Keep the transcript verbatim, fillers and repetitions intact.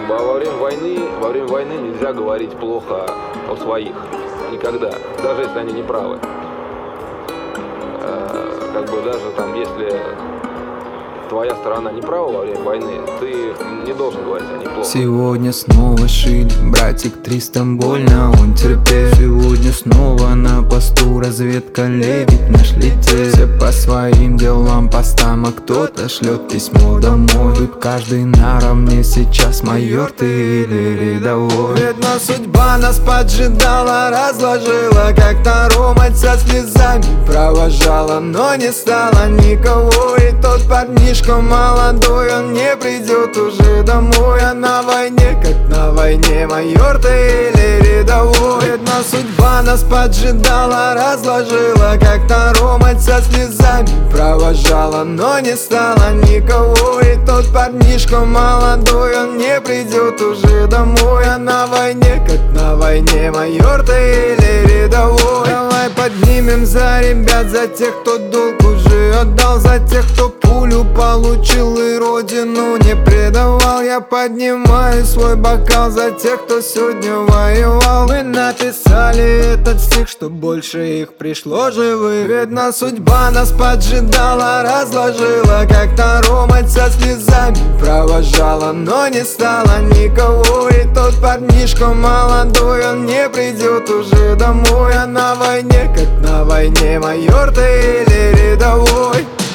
Как бы, а во время войны, во время войны нельзя говорить плохо о своих. Никогда. Даже если они не правы. Э, как бы даже там, если твоя сторона не права во время войны, ты не должен говорить о ней плохо. Сегодня снова шили, братик Тристан больно он терпел. Сегодня снова на посту разведка лебедь наш летел. Все по своим делам, постам, а кто-то шлет письмо домой. Тут каждый наравне, сейчас майор ты или рядовой. Видно, судьба нас поджидала, разложила, как Таро мать со слезами провожала, но не стало никого. И тот парнишка молодой, он не придет уже домой. А на войне, как на войне, майор ты или рядовой. Видно, судьба нас поджидала, разложила, как Таро мать со слезами провожала, но не стало никого. И тот парнишка молодой, он не придет уже домой. А на войне, как на войне, майор ты или рядовой. Давай поднимем за ребят, за тех, кто долг уже отдал, за тех, кто пулю получил и родину не предавал. Я поднимаю свой бокал за тех, кто сегодня воевал. Мы написали этот стих, что больше их пришло живых. Видно, судьба нас поджидала, разложила, как Таро мать со слезами провожала, но не стало никого. И тот парнишка молодой, он не придет уже домой. А на войне, как на войне, майор ты или рядовой.